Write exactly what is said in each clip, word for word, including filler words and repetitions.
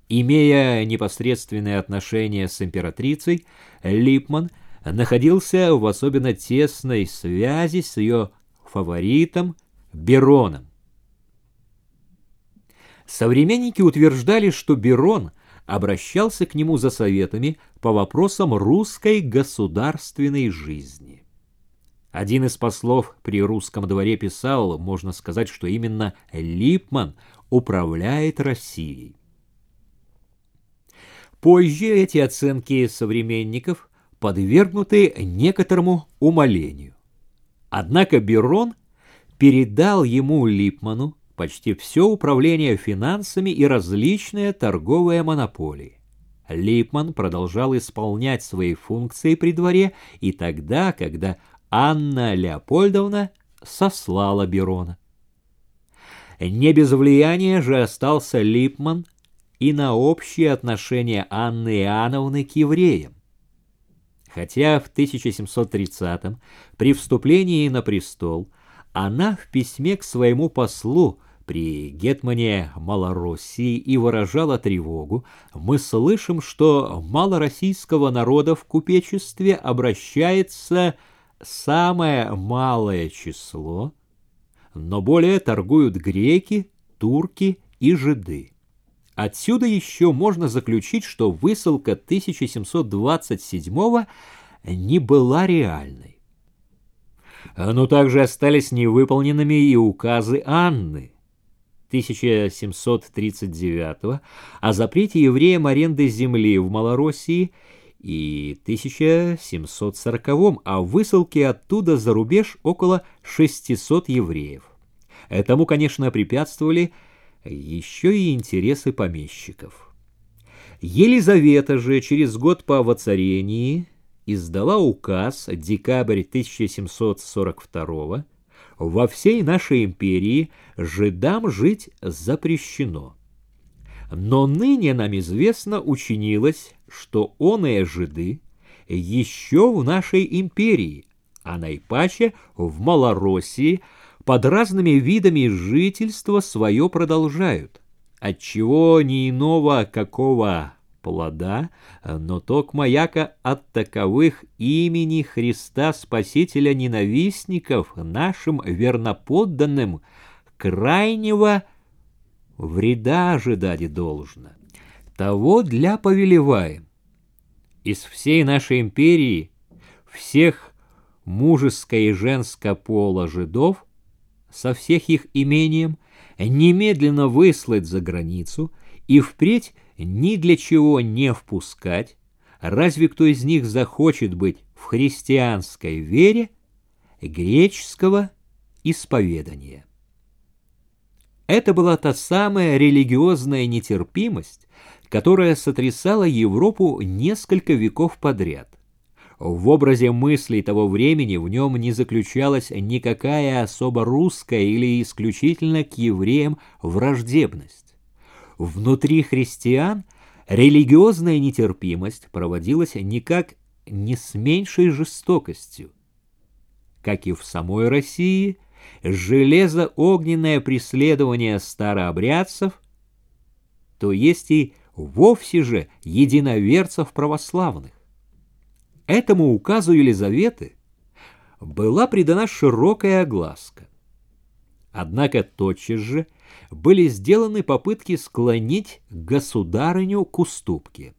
Имея непосредственные отношения с императрицей, Липман находился в особенно тесной связи с ее фаворитом Бероном. Современники утверждали, что Берон обращался к нему за советами по вопросам русской государственной жизни. Один из послов при русском дворе писал, можно сказать, что именно Липман управляет Россией. Позже эти оценки современников подвергнуты некоторому умалению. Однако Берон передал ему, Липману, почти все управление финансами и различные торговые монополии. Липман продолжал исполнять свои функции при дворе и тогда, когда Анна Леопольдовна сослала Берона. Не без влияния же остался Липман и на общее отношение Анны Иоанновны к евреям. Хотя в тысяча семьсот тридцатом при вступлении на престол она в письме к своему послу при гетмане Малороссии и выражала тревогу, мы слышим, что малороссийского народа в купечестве обращается самое малое число, но более торгуют греки, турки и жиды. Отсюда еще можно заключить, что высылка тысяча семьсот двадцать седьмого не была реальной. Но также остались невыполненными и указы Анны тысяча семьсот тридцать девятого о запрете евреям аренды земли в Малороссии и тысяча семьсот сороковом о высылке оттуда за рубеж около шестисот евреев. Этому, конечно, препятствовали еще и интересы помещиков. Елизавета же через год по воцарении издала указ, декабрь тысяча семьсот сорок второго, во всей нашей империи жидам жить запрещено. Но ныне нам известно учинилось, что оные жиды еще в нашей империи, а наипаче в Малороссии, под разными видами жительства свое продолжают, отчего ни иного какого плода, но токмо яко от таковых имени Христа Спасителя ненавистников нашим верноподданным крайнего вреда ожидать должно. Того для повелеваем. Из всей нашей империи всех мужеско и женско пола жидов со всех их имением немедленно выслать за границу и впредь ни для чего не впускать, разве кто из них захочет быть в христианской вере греческого исповедания. Это была та самая религиозная нетерпимость, которая сотрясала Европу несколько веков подряд. В образе мыслей того времени в нем не заключалась никакая особо русская или исключительно к евреям враждебность. Внутри христиан религиозная нетерпимость проводилась никак не с меньшей жестокостью. Как и в самой России, железо-огненное преследование старообрядцев, то есть и вовсе же единоверцев православных. Этому указу Елизаветы была придана широкая огласка. Однако тотчас же были сделаны попытки склонить государыню к уступке.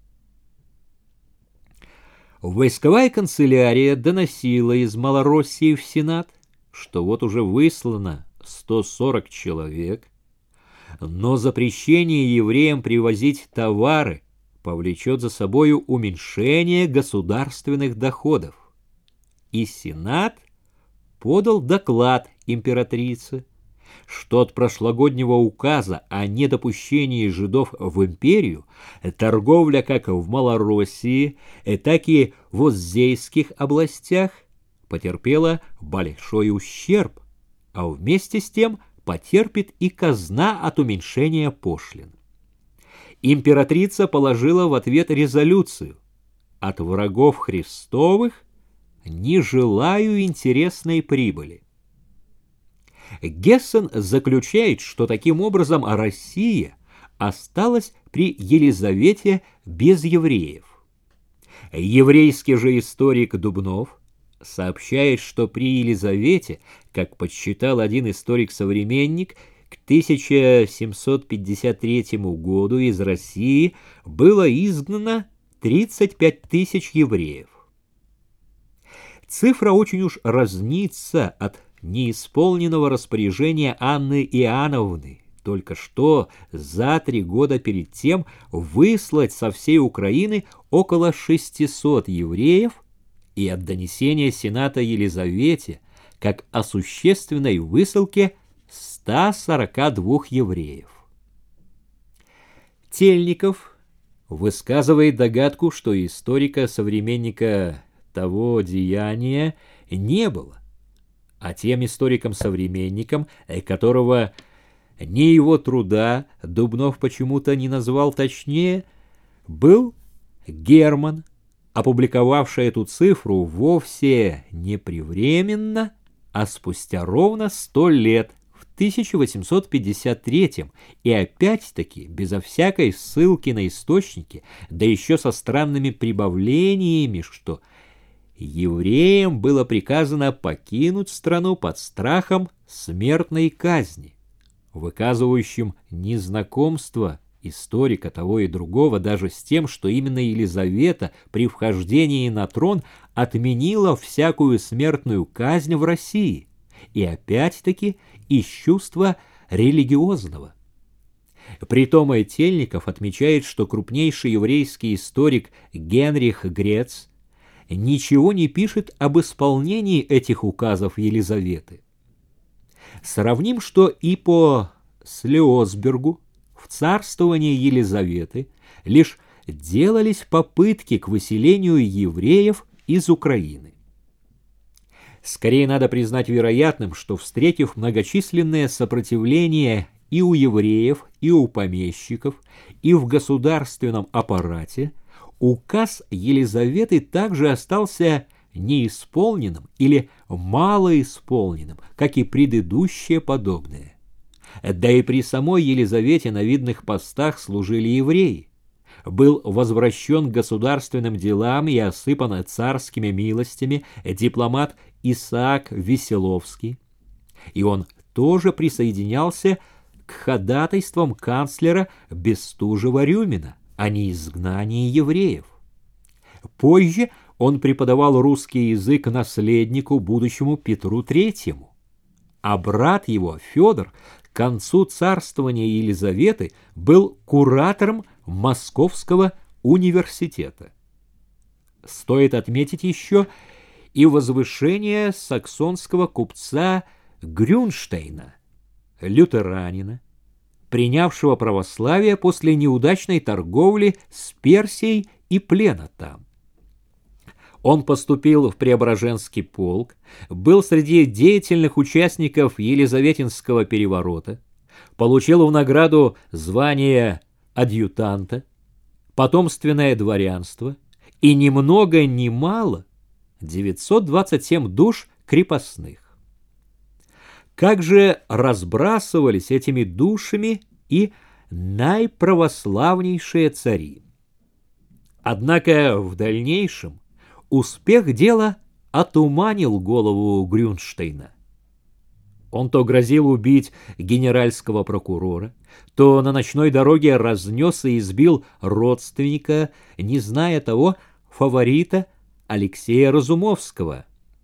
Войсковая канцелярия доносила из Малороссии в Сенат, что вот уже выслано сто сорок человек, но запрещение евреям привозить товары повлечет за собою уменьшение государственных доходов. И Сенат подал доклад императрице, что от прошлогоднего указа о недопущении жидов в империю торговля как в Малороссии, так и в Оздейских областях потерпела большой ущерб, а вместе с тем потерпит и казна от уменьшения пошлин. Императрица положила в ответ резолюцию: «От врагов Христовых не желаю интересной прибыли». Гессен заключает, что таким образом Россия осталась при Елизавете без евреев. Еврейский же историк Дубнов сообщает, что при Елизавете, как подсчитал один историк-современник, к тысяча семьсот пятьдесят третьему году из России было изгнано тридцать пять тысяч евреев. Цифра очень уж разнится от неисполненного распоряжения Анны Иоанновны, только что за три года перед тем выслать со всей Украины около шестисот евреев, и от донесения Сената Елизавете как о существенной высылке ста сорока двух евреев. Тельников высказывает догадку, что историка-современника того деяния не было, а тем историком-современником, которого ни его труда Дубнов почему-то не назвал точнее, был Герман, опубликовавший эту цифру вовсе не превременно, а спустя ровно сто лет, в тысяча восемьсот пятьдесят третьем, и опять-таки безо всякой ссылки на источники, да еще со странными прибавлениями, что евреям было приказано покинуть страну под страхом смертной казни, выказывающим незнакомство историка того и другого даже с тем, что именно Елизавета при вхождении на трон отменила всякую смертную казнь в России, и опять-таки из чувства религиозного. Притом Тельников отмечает, что крупнейший еврейский историк Генрих Грец ничего не пишет об исполнении этих указов Елизаветы. Сравним, что и по Слеосбергу в царствовании Елизаветы лишь делались попытки к выселению евреев из Украины. Скорее надо признать вероятным, что, встретив многочисленное сопротивление и у евреев, и у помещиков, и в государственном аппарате, указ Елизаветы также остался неисполненным или малоисполненным, как и предыдущее подобное. Да и при самой Елизавете на видных постах служили евреи. Был возвращен к государственным делам и осыпан царскими милостями дипломат Исаак Веселовский, и он тоже присоединялся к ходатайствам канцлера Бестужева-Рюмина о неизгнании евреев. Позже он преподавал русский язык наследнику, будущему Петру Третьему, а брат его, Федор, к концу царствования Елизаветы был куратором Московского университета. Стоит отметить еще и возвышение саксонского купца Грюнштейна, лютеранина, принявшего православие после неудачной торговли с Персией и плена там. Он поступил в Преображенский полк, был среди деятельных участников Елизаветинского переворота, получил в награду звание адъютанта, потомственное дворянство и ни много ни мало девятьсот двадцать семь душ крепостных. Как же разбрасывались этими душами и наиправославнейшие цари. Однако в дальнейшем успех дела отуманил голову Грюнштейна. Он то грозил убить генеральского прокурора, то на ночной дороге разнес и избил родственника, не зная того, фаворита Алексея Разумовского.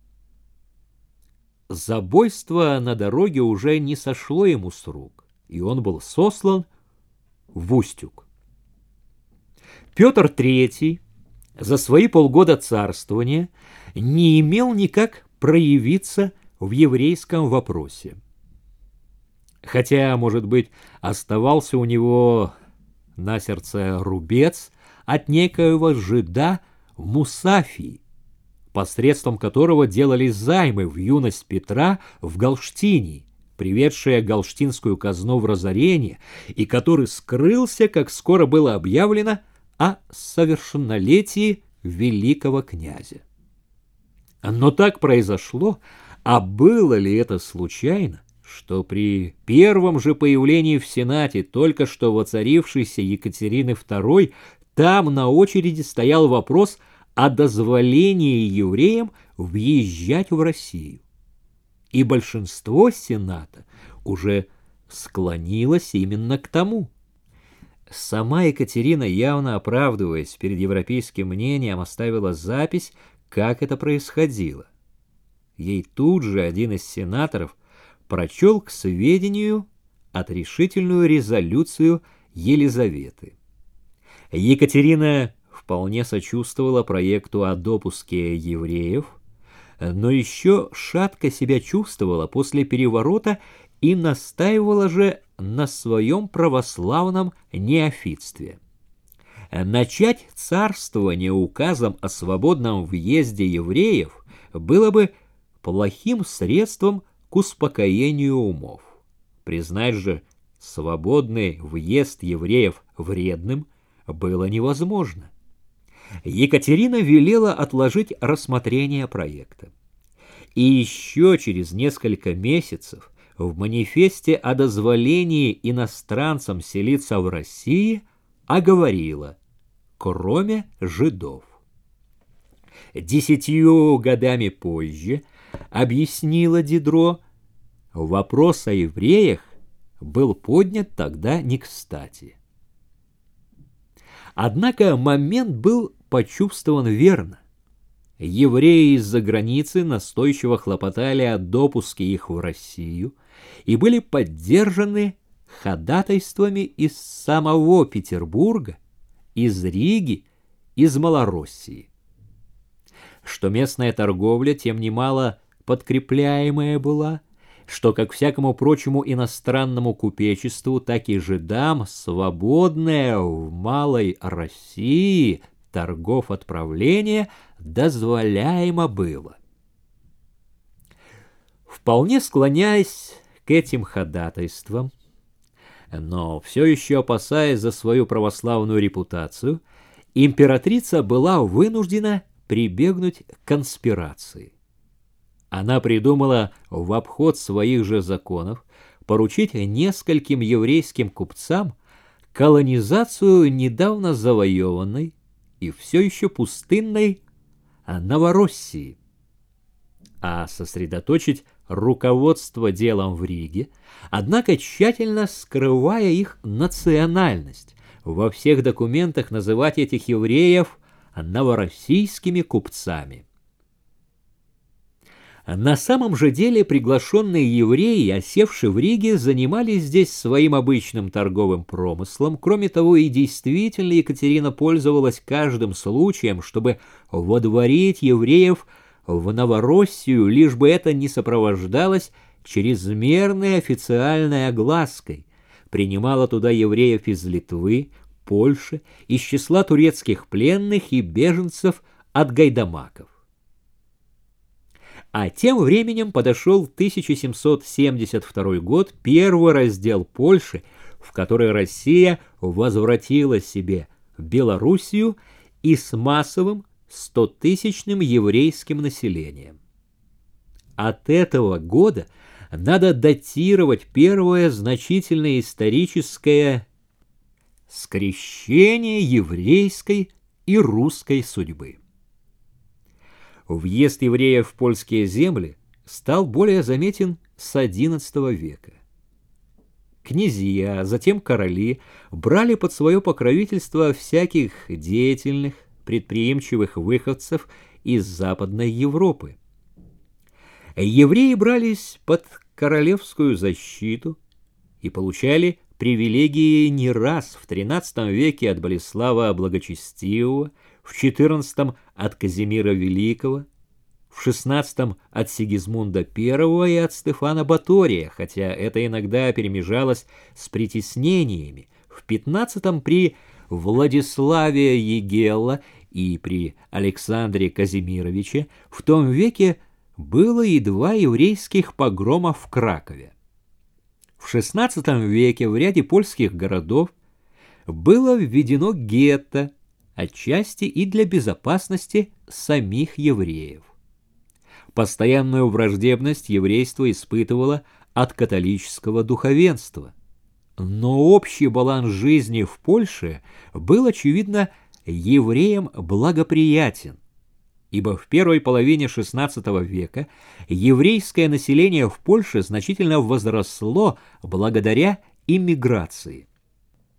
Забойство на дороге уже не сошло ему с рук, и он был сослан в Устюг. Петр Третий за свои полгода царствования не имел никак проявиться в еврейском вопросе. Хотя, может быть, оставался у него на сердце рубец от некоего жида Мусафии, посредством которого делались займы в юность Петра в Галштинии, приведшая галштинскую казну в разорение, и который скрылся, как скоро было объявлено, о совершеннолетии великого князя. Но так произошло, а было ли это случайно, что при первом же появлении в Сенате только что воцарившейся Екатерины второй там на очереди стоял вопрос о дозволении евреям въезжать в Россию. И большинство Сената уже склонилось именно к тому. Сама Екатерина, явно оправдываясь перед европейским мнением, оставила запись, как это происходило. Ей тут же один из сенаторов прочел к сведению отрешительную резолюцию Елизаветы. Екатерина вполне сочувствовала проекту о допуске евреев, но еще шатко себя чувствовала после переворота и настаивала же на своем православном неофитстве. Начать царствование указом о свободном въезде евреев было бы плохим средством к успокоению умов. Признать же свободный въезд евреев вредным было невозможно. Екатерина велела отложить рассмотрение проекта. И еще через несколько месяцев в манифесте о дозволении иностранцам селиться в России оговорила, кроме жидов. Десятью годами позже, объяснила Дидро, вопрос о евреях был поднят тогда не кстати. Однако момент был почувствован верно. Евреи из-за границы настойчиво хлопотали о допуске их в Россию и были поддержаны ходатайствами из самого Петербурга, из Риги, из Малороссии. Что местная торговля тем немало подкрепляемая была, что, как всякому прочему иностранному купечеству, так и жидам свободное в Малой России торгов отправления дозволяемо было. Вполне склоняясь к этим ходатайствам, но все еще опасаясь за свою православную репутацию, императрица была вынуждена прибегнуть к конспирации. Она придумала в обход своих же законов поручить нескольким еврейским купцам колонизацию недавно завоеванной и все еще пустынной Новороссии, а сосредоточить руководство делом в Риге, однако тщательно скрывая их национальность, во всех документах называть этих евреев новороссийскими купцами. На самом же деле приглашенные евреи, осевшие в Риге, занимались здесь своим обычным торговым промыслом. Кроме того, и действительно Екатерина пользовалась каждым случаем, чтобы водворить евреев в Новороссию, лишь бы это не сопровождалось чрезмерной официальной оглаской. Принимала туда евреев из Литвы, Польши, из числа турецких пленных и беженцев от гайдамаков. А тем временем подошел тысяча семьсот семьдесят второй год, первый раздел Польши, в который Россия возвратила себе Белоруссию и с массовым стотысячным еврейским населением. От этого года надо датировать первое значительное историческое скрещение еврейской и русской судьбы. Въезд евреев в польские земли стал более заметен с одиннадцатого века. Князья, затем короли брали под свое покровительство всяких деятельных, предприимчивых выходцев из Западной Европы. Евреи брались под королевскую защиту и получали привилегии не раз: в тринадцатом веке от Болеслава Благочестивого, в четырнадцатом от Казимира Великого, в шестнадцатом от Сигизмунда Первого и от Стефана Батория, хотя это иногда перемежалось с притеснениями, в пятнадцатом при Владиславе Егелла и при Александре Казимировиче. В том веке было и два еврейских погрома в Кракове. В шестнадцатом веке в ряде польских городов было введено гетто, отчасти и для безопасности самих евреев. Постоянную враждебность еврейство испытывало от католического духовенства. Но общий баланс жизни в Польше был, очевидно, евреям благоприятен, ибо в первой половине шестнадцатого века еврейское население в Польше значительно возросло благодаря иммиграции.